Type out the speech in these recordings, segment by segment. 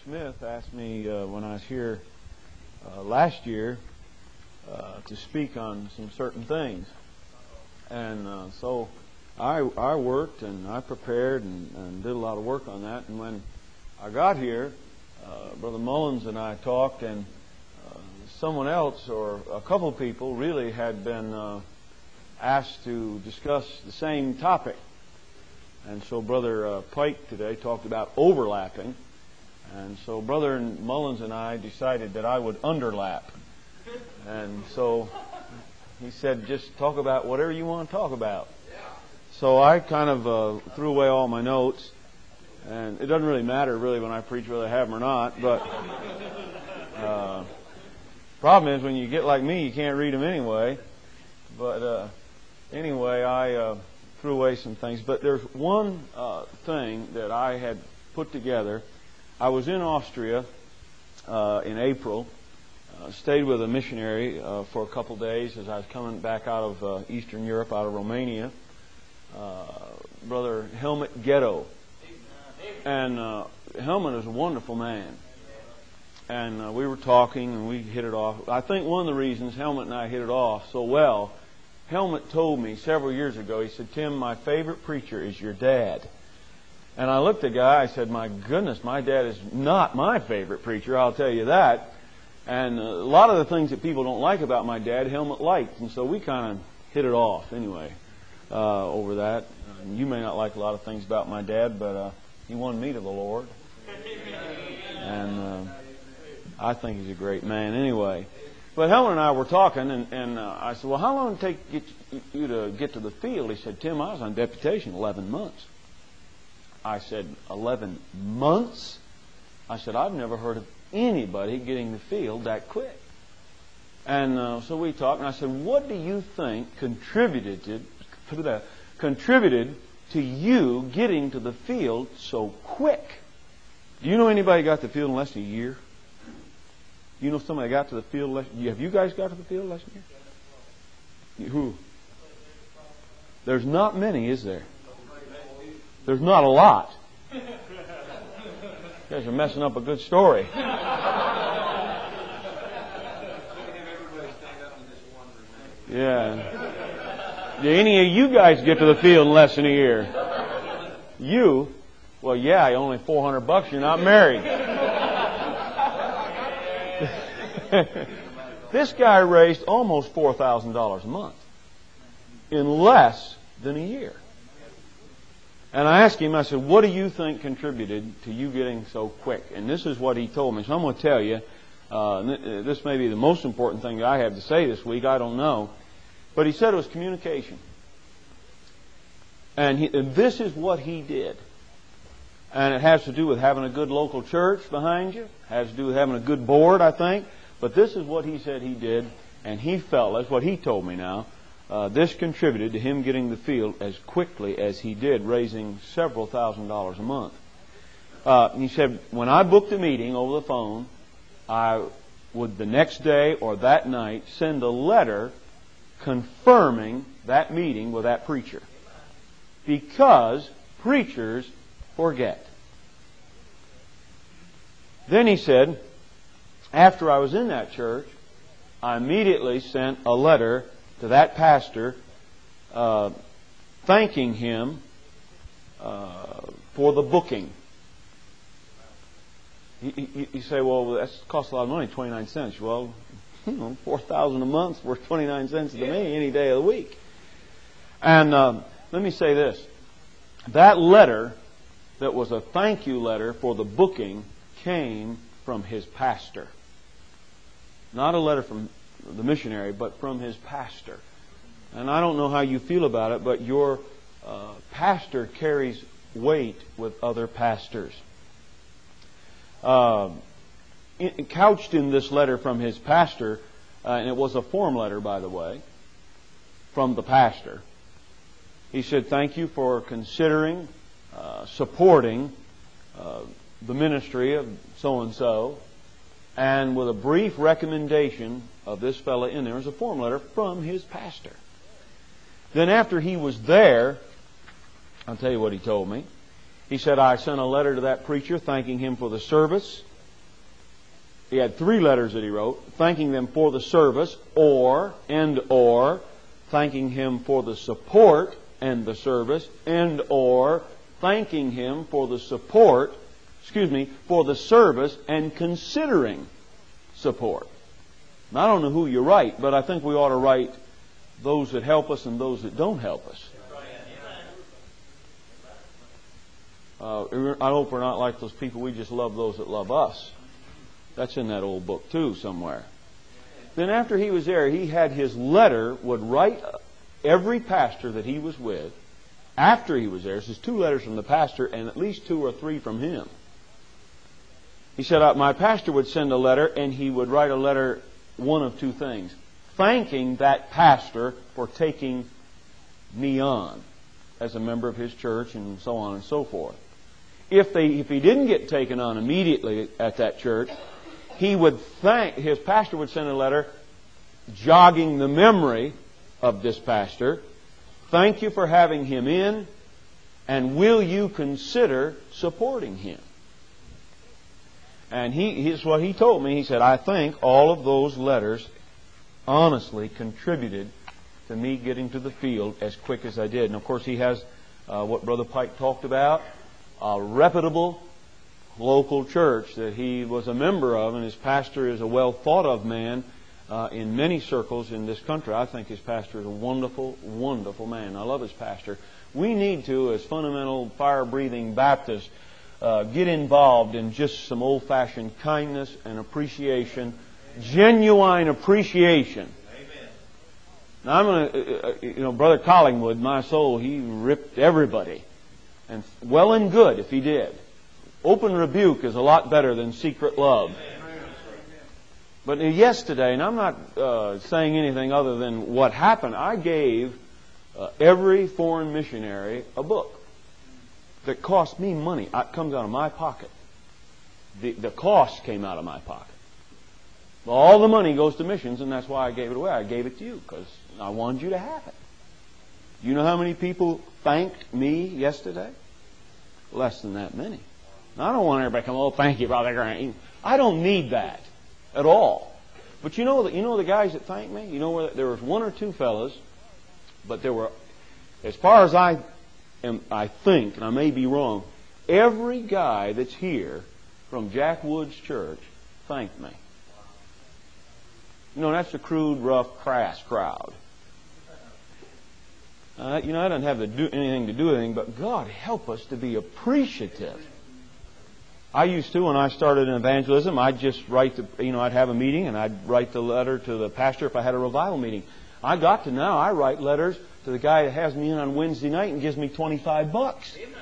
Smith asked me when I was here last year to speak on some certain things. And so I worked and I prepared and did a lot of work on that. And when I got here, Brother Mullins and I talked, and someone else or a couple of people really had been asked to discuss the same topic. And so Brother Pike today talked about overlapping. And so Brother Mullins and I decided that I would underlap. And so he said, just talk about whatever you want to talk about. So I kind of threw away all my notes. And it doesn't really matter really when I preach whether I have them or not. But problem is when you get like me, you can't read them anyway. But anyway, I threw away some things. But there's one thing that I had put together. I was in Austria in April, stayed with a missionary for a couple days as I was coming back out of Eastern Europe, out of Romania, Brother Helmut Ghetto. And Helmut is a wonderful man. And we were talking and we hit it off. I think one of the reasons Helmut and I hit it off so well, Helmut told me several years ago, he said, Tim, my favorite preacher is your dad. And I looked at the guy, I said, my goodness, my dad is not my favorite preacher, I'll tell you that. And a lot of the things that people don't like about my dad, Helmut liked. And so we kind of hit it off anyway over that. You may not like a lot of things about my dad, but he won me to the Lord. And I think he's a great man anyway. But Helen and I were talking, and I said, well, how long did it take you to get to the field? He said, Tim, I was on deputation 11 months. I said, 11 months? I said, I've never heard of anybody getting the field that quick. And so we talked, and I said, what do you think contributed to you getting to the field so quick? Do you know anybody got to the field in less than a year? You know somebody got to the field less than a year? Have you guys got to the field less than a year? Who? There's not many, is there? There's not a lot. You guys are messing up a good story. Yeah. Did any of you guys get to the field in less than a year? You? Well, yeah, only $400. You're not married. This guy raised almost $4,000 a month in less than a year. And I asked him, I said, what do you think contributed to you getting so quick? And this is what he told me. So I'm going to tell you, this may be the most important thing that I have to say this week. I don't know. But he said it was communication. And this is what he did. And it has to do with having a good local church behind you. It has to do with having a good board, I think. But this is what he said he did. And he felt, that's what he told me now, this contributed to him getting the field as quickly as he did, raising several $1,000s a month. He said, when I booked a meeting over the phone, I would the next day or that night send a letter confirming that meeting with that preacher. Because preachers forget. Then he said, after I was in that church, I immediately sent a letter to that pastor thanking him for the booking. You say, well, that costs a lot of money, 29 cents. Well, $4,000 a month is worth 29 cents to me any day of the week. And let me say this. That letter that was a thank you letter for the booking came from his pastor. Not a letter from the missionary, but from his pastor. And I don't know how you feel about it, but your pastor carries weight with other pastors. Couched in this letter from his pastor, and it was a form letter, by the way, from the pastor. He said, thank you for considering supporting the ministry of so-and-so, and with a brief recommendation of this fellow in there is a form letter from his pastor. Then after he was there, I'll tell you what he told me. He said, I sent a letter to that preacher thanking him for the service He had 3 letters that he wrote, thanking them for the service, or thanking him for the support and the service, or thanking him for the for the service and considering support. Now, I don't know who you write, but I think we ought to write those that help us and those that don't help us. I hope we're not like those people, we just love those that love us. That's in that old book too somewhere. Then after he was there, he had his letter, would write every pastor that he was with. After he was there, this is 2 letters from the pastor and at least 2 or 3 from him. He said, my pastor would send a letter, and he would write a letter, one of 2 things. Thanking that pastor for taking me on as a member of his church, and so on and so forth. If he didn't get taken on immediately at that church, his pastor would send a letter jogging the memory of this pastor. Thank you for having him in, and will you consider supporting him? And here's what he told me. He said, I think all of those letters honestly contributed to me getting to the field as quick as I did. And of course he has what Brother Pike talked about, a reputable local church that he was a member of, and his pastor is a well thought of man in many circles in this country. I think his pastor is a wonderful, wonderful man. I love his pastor. We need to, as fundamental fire-breathing Baptists, get involved in just some old-fashioned kindness and appreciation, genuine appreciation. Amen. Now I'm going to, Brother Collingwood, my soul, he ripped everybody, and well and good if he did. Open rebuke is a lot better than secret love. But yesterday, and I'm not saying anything other than what happened, I gave every foreign missionary a book that cost me money. It comes out of my pocket. The cost came out of my pocket. All the money goes to missions, and that's why I gave it away. I gave it to you because I wanted you to have it. You know how many people thanked me yesterday? Less than that many. Now, I don't want everybody to come, thank you, Brother Grant. I don't need that at all. But you know the guys that thanked me? You know where there was 1 or 2 fellas, but there were, as far as I think, and I may be wrong, every guy that's here from Jack Wood's church thanked me. That's a crude, rough, crass crowd. That doesn't have anything to do with anything, but God help us to be appreciative. I used to, when I started in evangelism, I'd just write I'd have a meeting and I'd write the letter to the pastor if I had a revival meeting. I write letters to the guy that has me in on Wednesday night and gives me $25.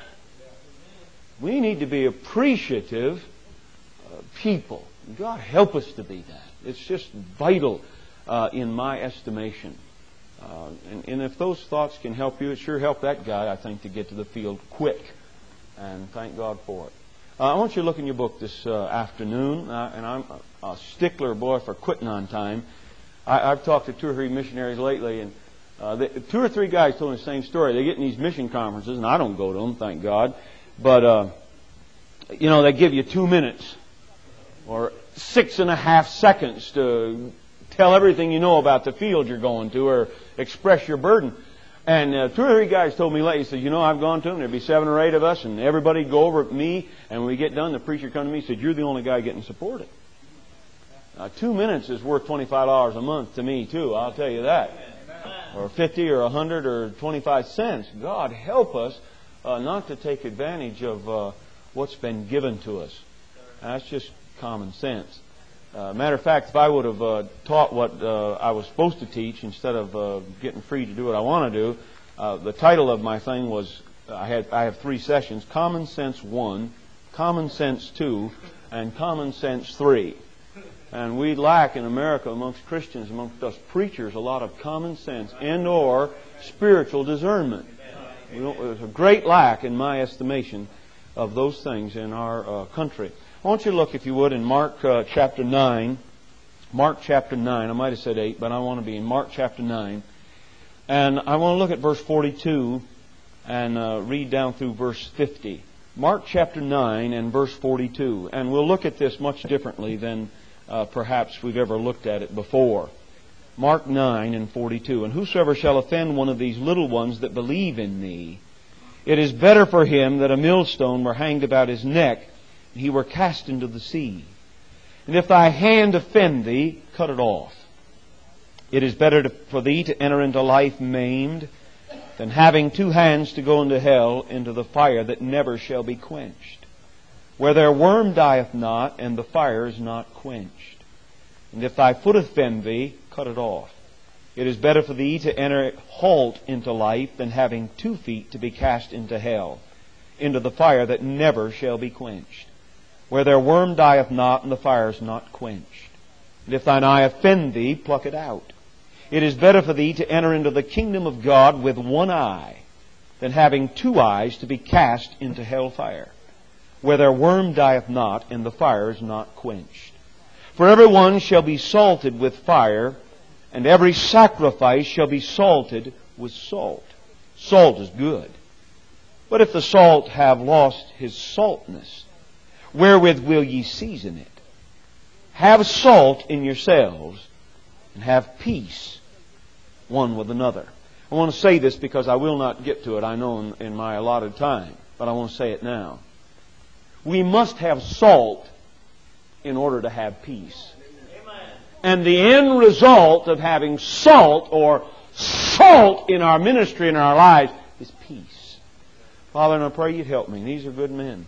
We need to be appreciative people. God help us to be that. It's just vital in my estimation. And if those thoughts can help you, it sure helped that guy, I think, to get to the field quick. And thank God for it. I want you to look in your book this afternoon, and I'm a stickler, boy, for quitting on time. I've talked to 2 or 3 missionaries lately, and 2 or 3 guys told me the same story. They get in these mission conferences, and I don't go to them, thank God. But, they give you 2 minutes or 6.5 seconds to tell everything you know about the field you're going to or express your burden. And 2 or 3 guys told me lately, he said, I've gone to them, there'd be 7 or 8 of us, and everybody'd go over at me, and when we get done, the preacher come to me and said, you're the only guy getting supported. 2 minutes is worth $25 a month to me, too, I'll tell you that. Or 50 or 100 or 25 cents. God help us not to take advantage of what's been given to us. That's just common sense. Matter of fact, if I would have taught what I was supposed to teach instead of getting free to do what I want to do, the title of my thing was, I have 3 sessions, Common Sense 1, Common Sense 2, and Common Sense 3. And we lack in America amongst Christians, amongst us preachers, a lot of common sense and or spiritual discernment. There's a great lack, in my estimation, of those things in our country. I want you to look, if you would, in Mark chapter 9. Mark chapter 9. I might have said 8, but I want to be in Mark chapter 9. And I want to look at verse 42 and read down through verse 50. Mark chapter 9 and verse 42. And we'll look at this much differently than perhaps we've ever looked at it before. Mark 9:42. And whosoever shall offend one of these little ones that believe in me, it is better for him that a millstone were hanged about his neck, and he were cast into the sea. And if thy hand offend thee, cut it off. It is better for thee to enter into life maimed, than having two hands to go into hell, into the fire that never shall be quenched, where their worm dieth not, and the fire is not quenched. And if thy foot offend thee, cut it off. It is better for thee to enter halt into life, than having 2 feet to be cast into hell, into the fire that never shall be quenched, where their worm dieth not, and the fire is not quenched. And if thine eye offend thee, pluck it out. It is better for thee to enter into the kingdom of God with 1 eye, than having 2 eyes to be cast into hell fire, where their worm dieth not, and the fire is not quenched. For every one shall be salted with fire, and every sacrifice shall be salted with salt. Salt is good. But if the salt have lost his saltness, wherewith will ye season it? Have salt in yourselves, and have peace one with another. I want to say this because I will not get to it, I know, in my allotted time, but I want to say it now. We must have salt in order to have peace. And the end result of having salt, or salt in our ministry, in our lives, is peace. Father, and I pray you'd help me. These are good men.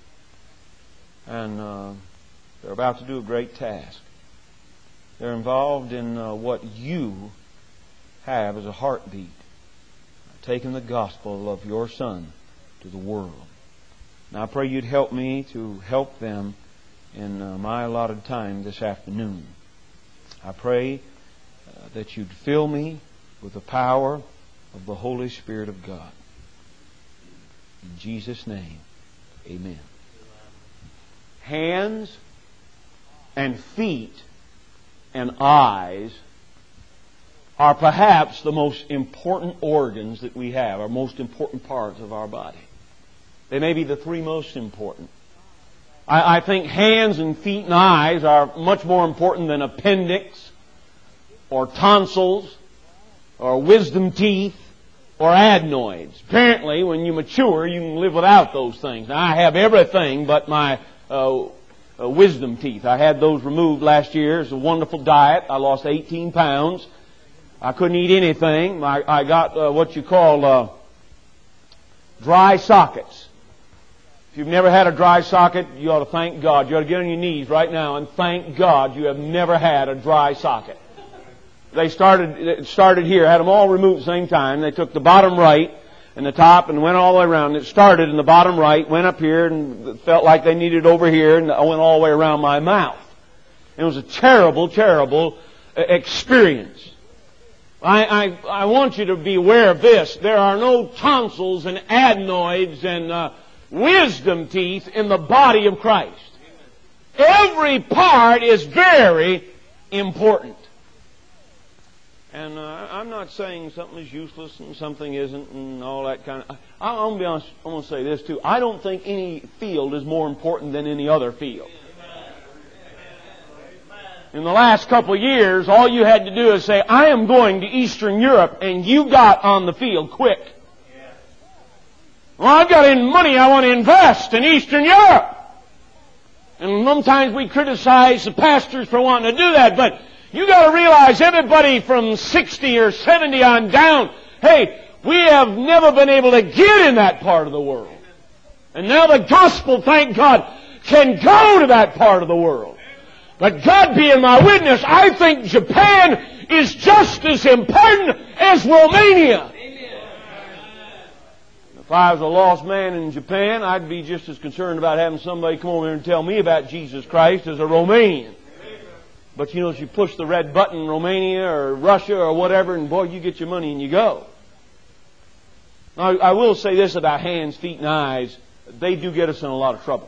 And they're about to do a great task. They're involved in what you have as a heartbeat, taking the gospel of your Son to the world. Now I pray you'd help me to help them in my allotted time this afternoon. I pray that you'd fill me with the power of the Holy Spirit of God. In Jesus' name, amen. Hands and feet and eyes are perhaps the most important organs that we have, our most important parts of our body. They may be the 3 most important. I think hands and feet and eyes are much more important than appendix or tonsils or wisdom teeth or adenoids. Apparently, when you mature, you can live without those things. Now, I have everything but my wisdom teeth. I had those removed last year. It's a wonderful diet. I lost 18 pounds. I couldn't eat anything. I got what you call dry sockets. If you've never had a dry socket, you ought to thank God. You ought to get on your knees right now and thank God you have never had a dry socket. It started here. Had them all removed at the same time. They took the bottom right and the top and went all the way around. It started in the bottom right, went up here, and felt like they needed it over here, and went all the way around my mouth. It was a terrible, terrible experience. I want you to be aware of this. There are no tonsils and adenoids and wisdom teeth in the body of Christ. Every part is very important. And I'm not saying something is useless and something isn't and all that kind of... I'm going to be honest, I'm going to say this too. I don't think any field is more important than any other field. In the last couple of years, all you had to do is say, I am going to Eastern Europe, and you got on the field quick. Well, I've got any money I want to invest in Eastern Europe. And sometimes we criticize the pastors for wanting to do that, but you got to realize everybody from 60 or 70 on down, hey, we have never been able to get in that part of the world. And now the gospel, thank God, can go to that part of the world. But God being my witness, I think Japan is just as important as Romania. If I was a lost man in Japan, I'd be just as concerned about having somebody come over here and tell me about Jesus Christ as a Romanian. But you know, if you push the red button in Romania or Russia or whatever, and boy, you get your money and you go. Now, I will say this about hands, feet, and eyes. They do get us in a lot of trouble.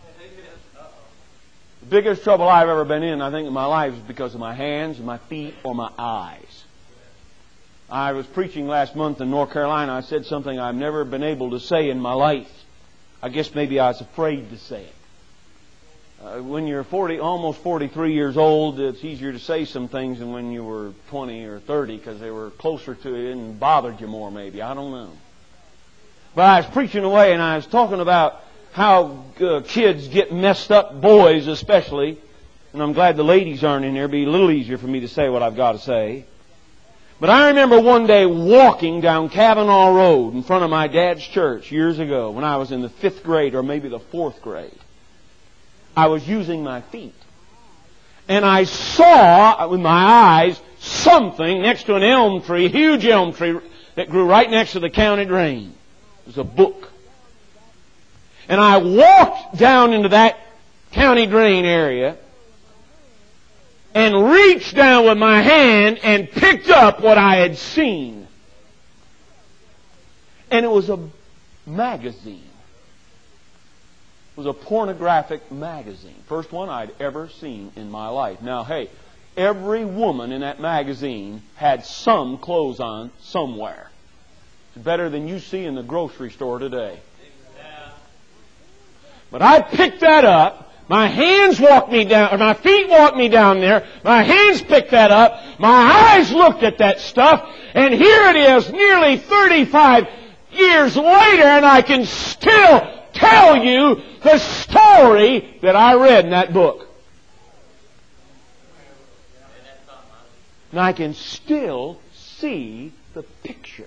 The biggest trouble I've ever been in, I think, in my life is because of my hands, my feet, or my eyes. I was preaching last month in North Carolina. I said something I've never been able to say in my life. I guess maybe I was afraid to say it. when you're almost 43 years old, it's easier to say some things than when you were 20 or 30 because they were closer to you and bothered you more maybe. I don't know. But I was preaching away and I was talking about how kids get messed up, boys especially. And I'm glad the ladies aren't in there. It'd be a little easier for me to say what I've got to say. But I remember one day walking down Kavanaugh Road in front of my dad's church years ago when I was in the 5th grade or maybe the 4th grade. I was using my feet. And I saw with my eyes something next to an elm tree, a huge elm tree that grew right next to the county drain. It was a book. And I walked down into that county drain area and reached down with my hand and picked up what I had seen. And it was a magazine. It was a pornographic magazine. First one I'd ever seen in my life. Now, hey, every woman in that magazine had some clothes on somewhere. It's better than you see in the grocery store today. But I picked that up. My hands walked me down, or my feet walked me down there. My hands picked that up. My eyes looked at that stuff. And here it is, nearly 35 years later, and I can still tell you the story that I read in that book. And I can still see the picture.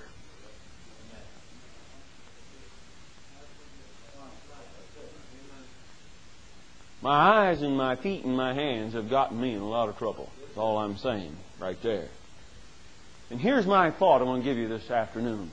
My eyes and my feet and my hands have gotten me in a lot of trouble. That's all I'm saying right there. And here's my thought I want to give you this afternoon.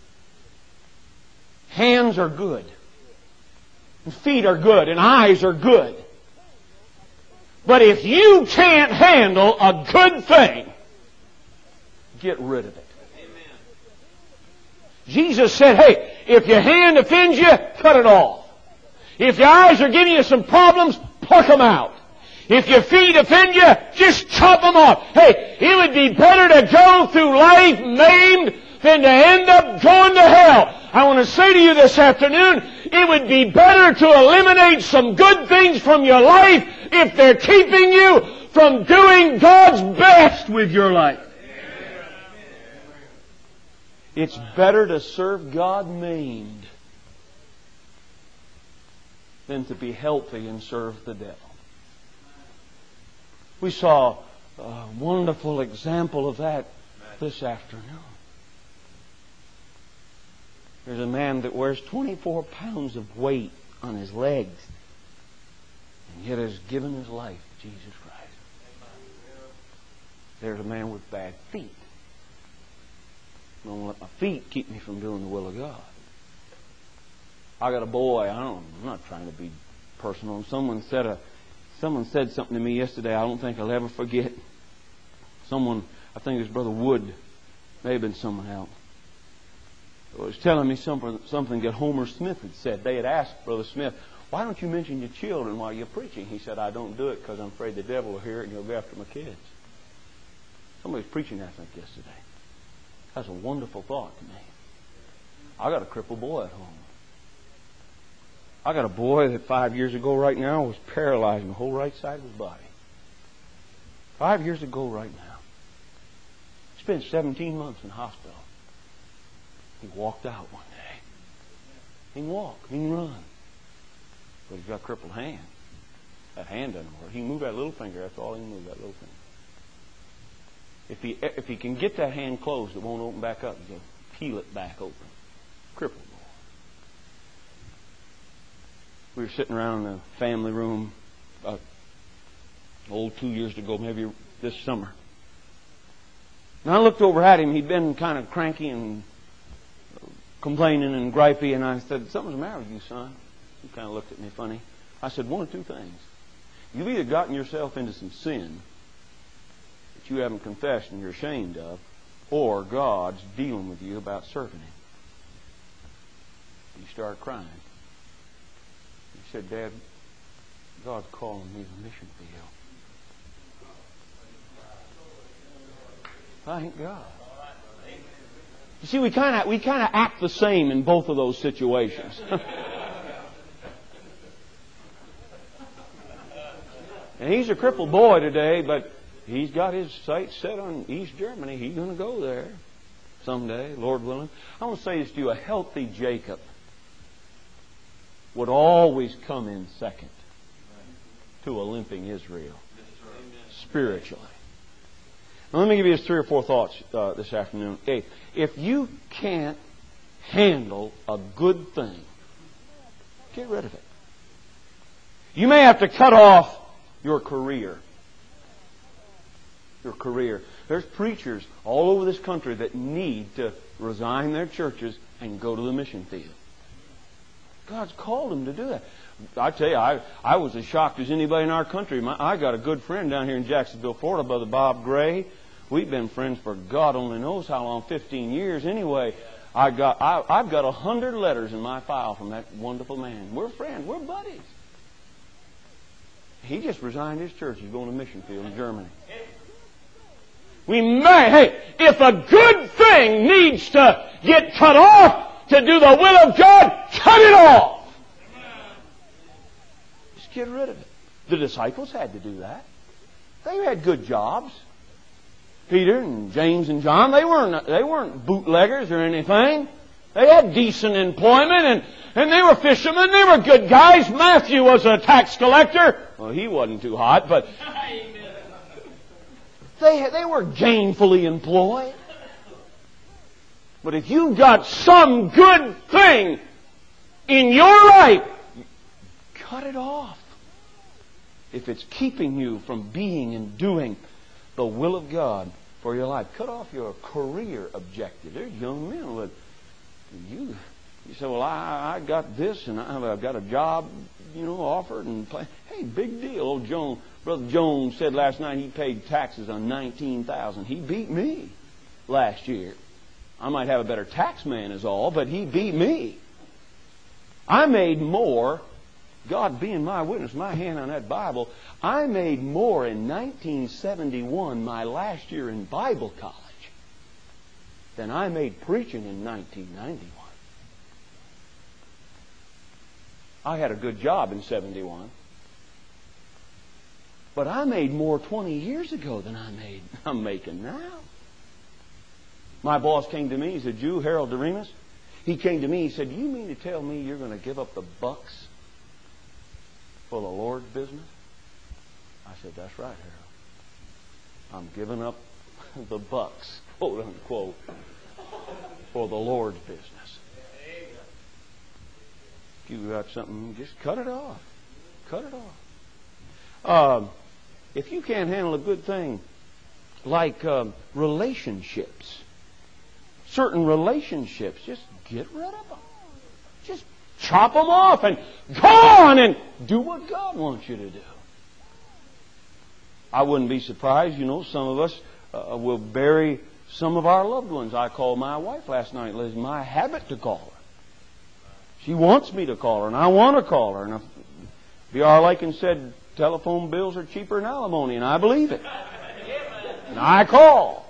Hands are good. And feet are good. And eyes are good. But if you can't handle a good thing, get rid of it. Amen. Jesus said, hey, if your hand offends you, cut it off. If your eyes are giving you some problems, pluck them out. If your feet offend you, just chop them off. Hey, it would be better to go through life maimed than to end up going to hell. I want to say to you this afternoon, it would be better to eliminate some good things from your life if they're keeping you from doing God's best with your life. It's better to serve God maimed than to be healthy and serve the devil. We saw a wonderful example of that this afternoon. There's a man that wears 24 pounds of weight on his legs and yet has given his life to Jesus Christ. There's a man with bad feet. I don't let my feet keep me from doing the will of God. I got a boy. I'm not trying to be personal. Someone said something to me yesterday I don't think I'll ever forget. I think it was Brother Wood, may have been someone else, was telling me something that Homer Smith had said. They had asked Brother Smith, why don't you mention your children while you're preaching? He said, I don't do it because I'm afraid the devil will hear it and he'll go after my kids. Somebody was preaching that, I think, yesterday. That's a wonderful thought to me. I got a crippled boy at home. I got a boy that 5 years ago right now was paralyzed in the whole right side of his body. 5 years ago right now. Spent 17 months in the hospital. He walked out one day. He can walk. He can run. But he's got a crippled hand. That hand doesn't work. He can move that little finger. That's all he can move, that little finger. If he can get that hand closed, it won't open back up. He'll peel it back open. Crippled. We were sitting around in the family room about 2 years ago, maybe this summer. And I looked over at him. He'd been kind of cranky and complaining and gripey, and I said, something's the matter with you, son? He kind of looked at me funny. I said, one of two things. You've either gotten yourself into some sin that you haven't confessed and you're ashamed of, or God's dealing with you about serving Him. He started crying. He said, Dad, God's calling me to the mission field. Thank God. You see, we kind of act the same in both of those situations. And he's a crippled boy today, but he's got his sights set on East Germany. He's going to go there someday, Lord willing. I want to say this to you. A healthy Jacob would always come in second to a limping Israel spiritually. Now, let me give you just 3 or 4 thoughts this afternoon. Okay, if you can't handle a good thing, get rid of it. You may have to cut off your career. Your career. There's preachers all over this country that need to resign their churches and go to the mission field. God's called them to do that. I tell you, I was as shocked as anybody in our country. I got a good friend down here in Jacksonville, Florida, Brother Bob Gray. We've been friends for God only knows how long, 15 years anyway. I've got 100 letters in my file from that wonderful man. We're friends. We're buddies. He just resigned his church. He's going to the mission field in Germany. If a good thing needs to get cut off to do the will of God, cut it off. Just get rid of it. The disciples had to do that. They had good jobs. Peter and James and John, they weren't bootleggers or anything. They had decent employment and they were fishermen. They were good guys. Matthew was a tax collector. Well, he wasn't too hot, but they were gainfully employed. But if you've got some good thing in your life, cut it off. If it's keeping you from being and doing the will of God for your life, cut off your career objective. There's young men with you say, well, I got this and I've got a job, offered and play. Hey, big deal. Old Brother Jones said last night he paid taxes on $19,000. He beat me last year. I might have a better tax man is all, but he beat me. I made more, God being my witness, my hand on that Bible, I made more in 1971, my last year in Bible college, than I made preaching in 1991. I had a good job in 71. But I made more 20 years ago than I'm making now. My boss came to me, he's a Jew, Harold Doremus. He came to me, he said, you mean to tell me you're going to give up the bucks for the Lord's business? I said, that's right, Harold. I'm giving up the bucks, quote unquote, for the Lord's business. If you got something, just cut it off. Cut it off. If you can't handle a good thing, like relationships, certain relationships, just get rid of them. Just chop them off and go on and do what God wants you to do. I wouldn't be surprised, some of us will bury some of our loved ones. I called my wife last night. It's my habit to call her. She wants me to call her, and I want to call her. And V.R. Lakin said telephone bills are cheaper than alimony, and I believe it. And I call.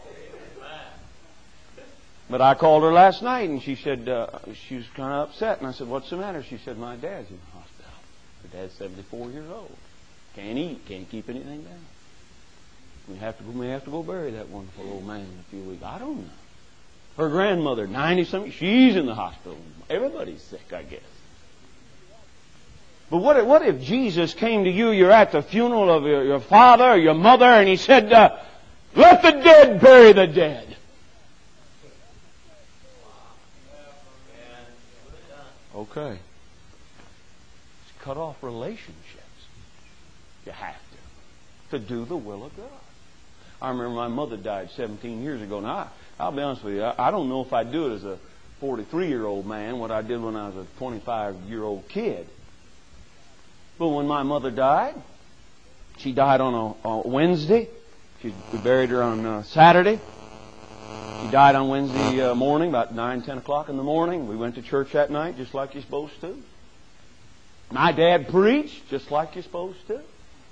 But I called her last night, and she said she was kind of upset. And I said, what's the matter? She said, my dad's in the hospital. Her dad's 74 years old. Can't eat, can't keep anything down. We may have to go bury that wonderful old man in a few weeks. I don't know. Her grandmother, 90-something, she's in the hospital. Everybody's sick, I guess. But what if Jesus came to you, you're at the funeral of your father or your mother, and he said, let the dead bury the dead. Okay. Just cut off relationships. You have to do the will of God. I remember my mother died 17 years ago. Now, I'll be honest with you, I don't know if I'd do it as a 43-year-old man, what I did when I was a 25-year-old kid. But when my mother died, she died on a Wednesday. We buried her on Saturday. She died on Wednesday morning, about 9, 10 o'clock in the morning. We went to church that night, just like you're supposed to. My dad preached, just like you're supposed to.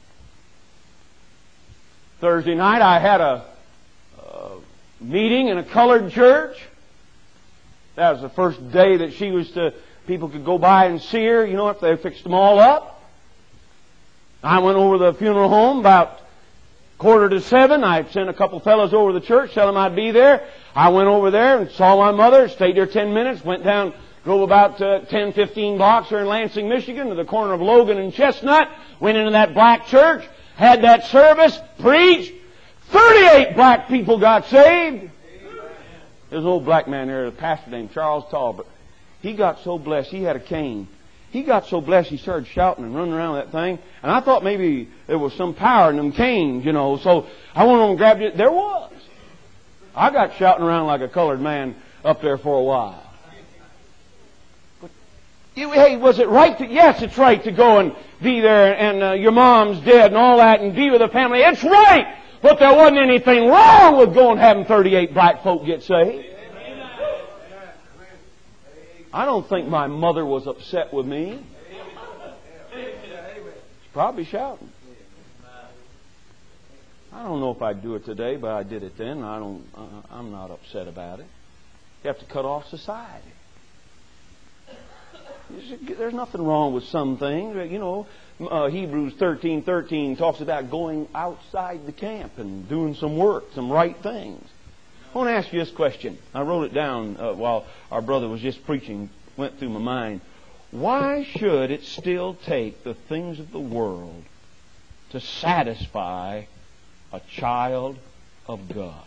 Thursday night, I had a meeting in a colored church. That was the first day that she was to, people could go by and see her, if they fixed them all up. I went over to the funeral home about 6:45. I sent a couple fellows over to the church, tell them I'd be there. I went over there and saw my mother, stayed there 10 minutes, went down, drove about 10, 15 blocks here in Lansing, Michigan, to the corner of Logan and Chestnut, went into that black church, had that service, preached. 38 black people got saved. There's an old black man there, a pastor named Charles Talbot. He got so blessed, he had a cane. He got so blessed, he started shouting and running around that thing. And I thought maybe there was some power in them canes, you know. So I went over and grabbed it. There was. I got shouting around like a colored man up there for a while. But, hey, was it right to... Yes, it's right to go and be there and your mom's dead and all that and be with the family. It's right! But there wasn't anything wrong with going and having 38 black folk get saved. I don't think my mother was upset with me. She's probably shouting. I don't know if I'd do it today, but I did it then. I'm not upset about it. You have to cut off society. There's nothing wrong with some things. You know, Hebrews 13:13 talks about going outside the camp and doing some work, some right things. I want to ask you this question. I wrote it down while our brother was just preaching. Went through my mind. Why should it still take the things of the world to satisfy a child of God?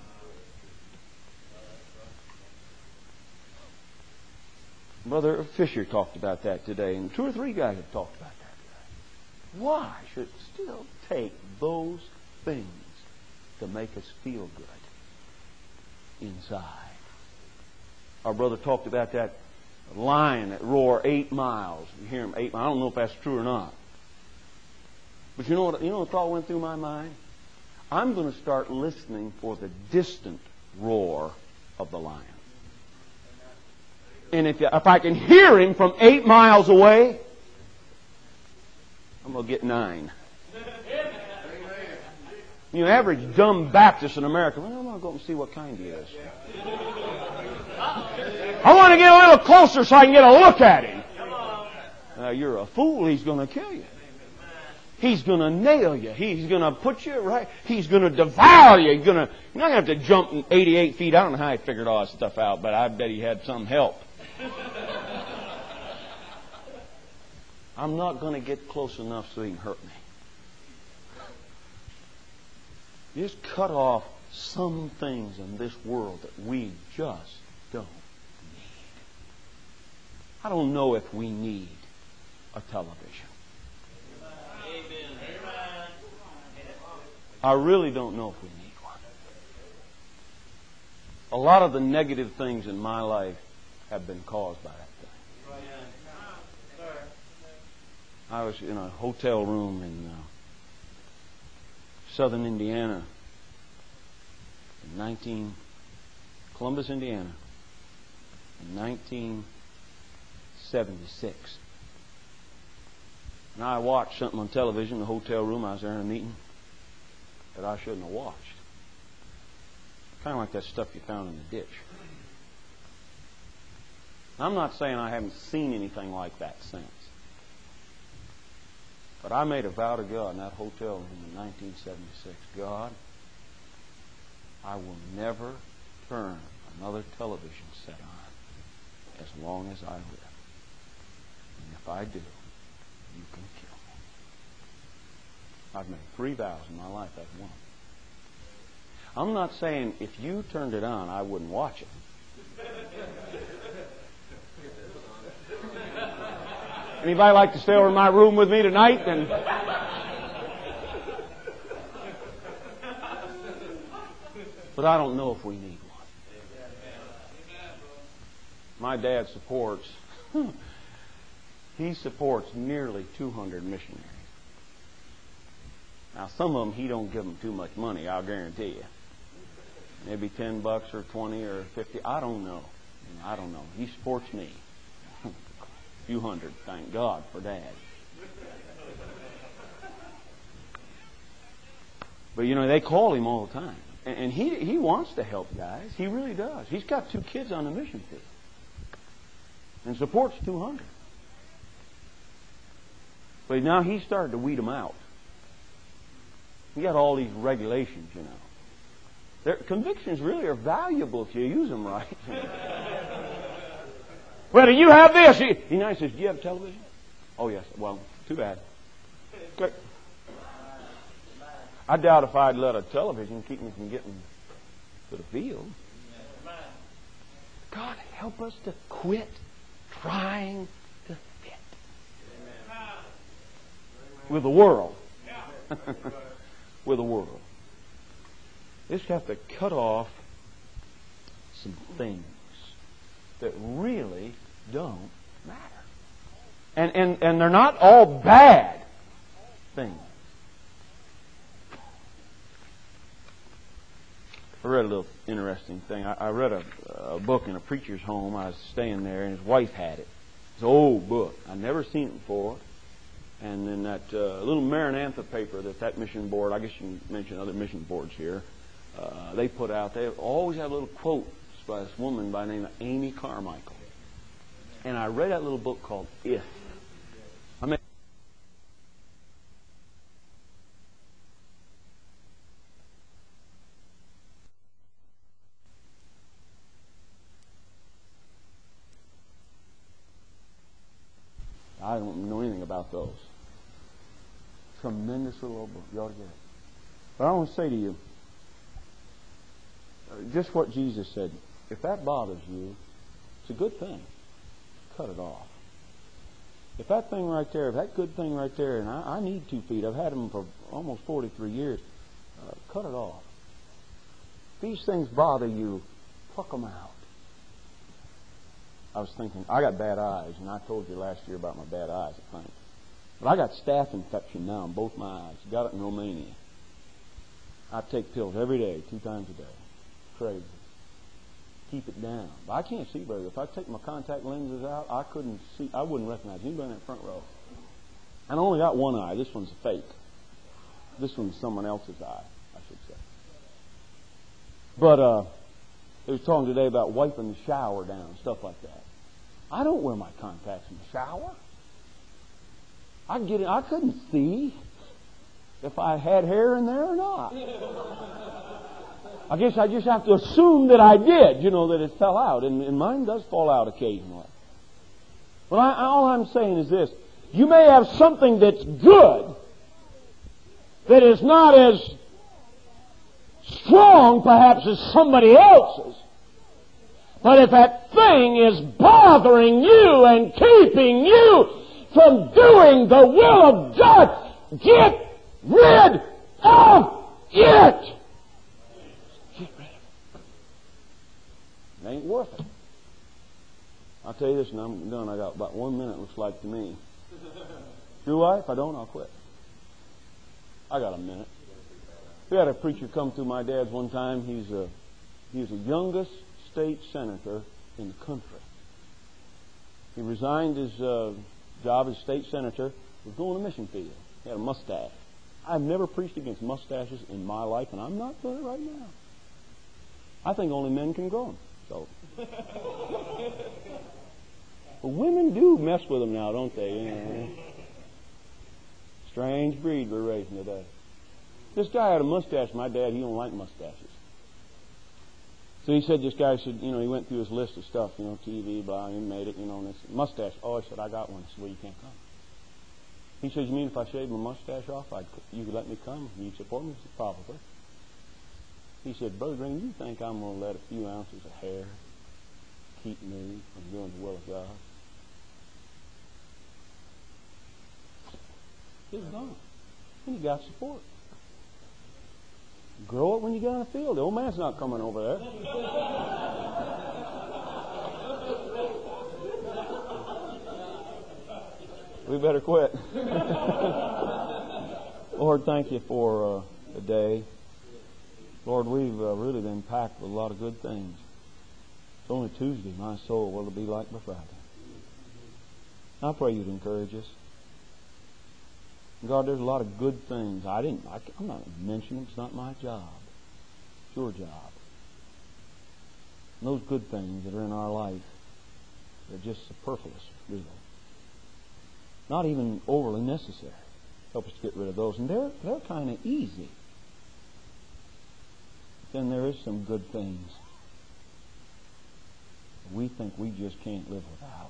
Brother Fisher talked about that today, and 2 or 3 guys have talked about that today. Why should it still take those things to make us feel good inside? Our brother talked about that lion that roar 8 miles. You hear him 8 miles. I don't know if that's true or not. But you know what thought went through my mind? I'm going to start listening for the distant roar of the lion. And if I can hear him from 8 miles away, I'm going to get 9. You know, average dumb Baptist in America, well, I'm going to go and see what kind he is. I want to get a little closer so I can get a look at him. You're a fool. He's going to kill you. He's going to nail you. He's going to put you right. He's going to devour you. You're not going to have to jump 88 feet. I don't know how he figured all that stuff out, but I bet he had some help. I'm not going to get close enough so he can hurt me. Just cut off some things in this world that we just don't need. I don't know if we need a television. I really don't know if we need one. A lot of the negative things in my life have been caused by that thing. I was in a hotel room in southern Indiana, Columbus, Indiana, in 1976. And I watched something on television in the hotel room. I was there in a meeting that I shouldn't have watched. Kind of like that stuff you found in the ditch. I'm not saying I haven't seen anything like that since. But I made a vow to God in that hotel room in 1976. God, I will never turn another television set on as long as I live. And if I do, you can kill me. I've made 3 vows in my life. That's one. I'm not saying if you turned it on, I wouldn't watch it. Anybody like to stay over in my room with me tonight? Then but I don't know if we need one. My dad supports nearly 200 missionaries. Now, some of them, he don't give them too much money, I'll guarantee you. Maybe $10 or 20 or 50. I don't know. I don't know. He supports me. A few hundred. Thank God for Dad. But, they call him all the time. And he wants to help guys. He really does. He's got 2 kids on the mission field. And supports 200. But now he's started to weed them out. You got all these regulations, you know. Convictions really are valuable if you use them right. Well, do you have this? He now says, do you have television? Oh, yes. Well, too bad. Click. I doubt if I'd let a television keep me from getting to the field. God, help us to quit trying to fit with the world. With the world. Just have to cut off some things that really don't matter. And they're not all bad things. I read a little interesting thing. I read a book in a preacher's home. I was staying there, and his wife had it. It's an old book. I'd never seen it before. And then that little Maranatha paper that mission board, I guess you can mention other mission boards here, they put out, they always have little quotes by this woman by the name of Amy Carmichael. And I read that little book called If. I don't know anything about those. Tremendous little old book. You ought to get it. But I want to say to you, just what Jesus said. If that bothers you, it's a good thing. Cut it off. If that thing right there, if that good thing right there, and I need 2 feet, I've had them for almost 43 years, cut it off. If these things bother you, pluck them out. I was thinking, I got bad eyes, and I told you last year about my bad eyes, I think. But I got staph infection now in both my eyes. Got it in Romania. I take pills every day, 2 times a day. Crazy. Keep it down. But I can't see very good. If I take my contact lenses out, I couldn't see. I wouldn't recognize anybody in that front row. And I only got one eye. This one's fake. This one's someone else's eye, I should say. But they was talking today about wiping the shower down, stuff like that. I don't wear my contacts in the shower. I couldn't see if I had hair in there or not. I guess I just have to assume that I did, that it fell out. And mine does fall out occasionally. Well, all I'm saying is this. You may have something that's good that is not as strong, perhaps, as somebody else's. But if that thing is bothering you and keeping you from doing the will of God, get rid of it. Get rid of it. It ain't worth it. I'll tell you this, and I'm done. I got about 1 minute, looks like to me. Do I? If I don't, I'll quit. I got a minute. We had a preacher come through my dad's one time. He was the youngest state senator in the country. He resigned his job as state senator. Was going to mission field. He had a mustache. I've never preached against mustaches in my life, and I'm not doing it right now. I think only men can grow them. So, but women do mess with them now, don't they? Strange breed we're raising today. This guy had a mustache. My dad, he don't like mustaches. So he said, this guy said, he went through his list of stuff, TV, blah, he made it, and this mustache. Oh, I said, I got one. I said, well, you can't come. He said, you mean if I shaved my mustache off, you could let me come? You'd support me? I said, probably. He said, Brother Green, you think I'm going to let a few ounces of hair keep me from doing the will of God? He's gone. And he got support. Grow it when you get on the field. The old man's not coming over there. We better quit. Lord, thank you for the day. Lord, we've really been packed with a lot of good things. It's only Tuesday. My soul, will it be like by Friday? I pray you'd encourage us. God, there's a lot of good things. I'm not mentioning it's not my job. It's your job. And those good things that are in our life, they're just superfluous, really. not even overly necessary. Help us to get rid of those. And they're kind of easy. Then there is some good things we think we just can't live without.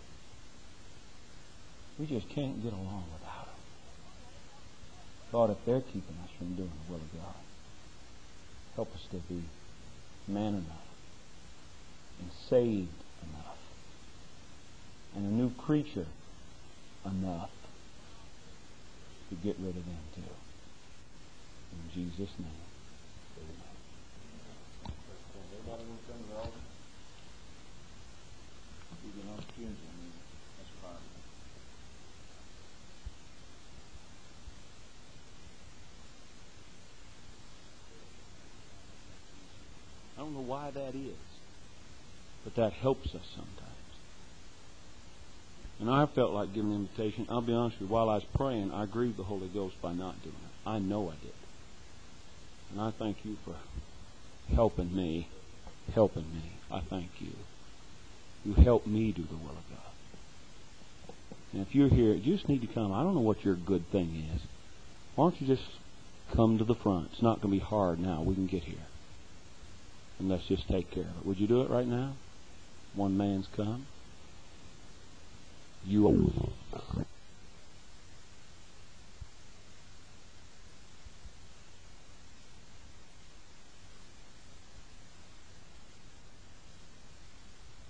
We just can't get along without them. God, if they're keeping us from doing the will of God, help us to be man enough and saved enough and a new creature enough to get rid of them too. In Jesus' name. I don't know why that is, but that helps us sometimes. And I felt like giving an invitation. I'll be honest with you, while I was praying, I grieved the Holy Ghost by not doing it. I know I did. And I thank you for helping me. I thank you. You help me do the will of God. And if you're here, you just need to come. I don't know what your good thing is. Why don't you just come to the front? It's not going to be hard now. We can get here. And let's just take care of it. Would you do it right now? One man's come. You